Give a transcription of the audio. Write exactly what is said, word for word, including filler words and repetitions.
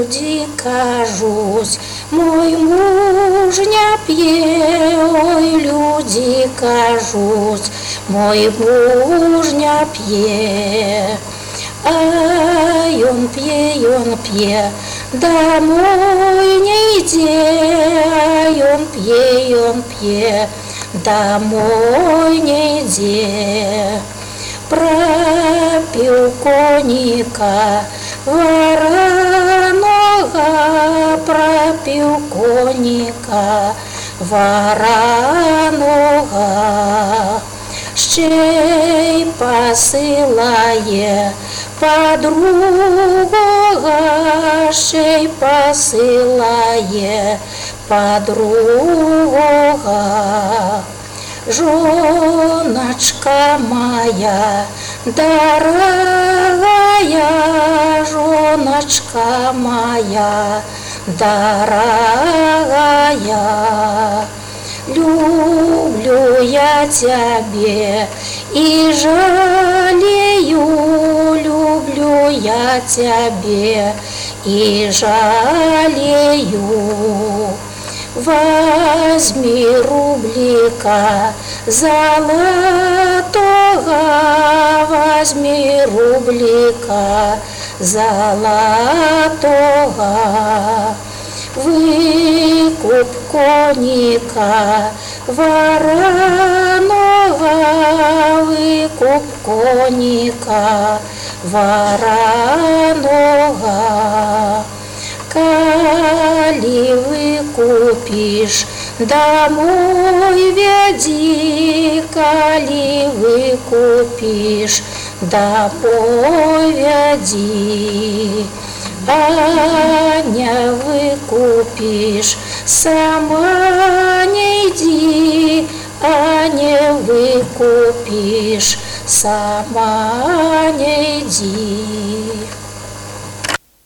люди кажуть, мой муж не п'є, ой, люди кажуть, мой муж не п'є. Ай, он п'є, он п'є, домой не йде, ай, он п'є, он п'є, домой не йде. Пропил коника вороного, пропил коника вороного. Щей посилає подруга, щей посилає подруга. Жоночка моя дорогая, жоночка моя дорогая, люблю я тебя и жалею, люблю я тебя и жалею. Возьми рублика золотого, возьми рублика золотого, выкуп коника вороного, выкуп коника вороного. Коли выкупишь, домой веди, коли выкупишь, домой веди. А не выкупишь, сама не иди, а не выкупишь, сама не иди.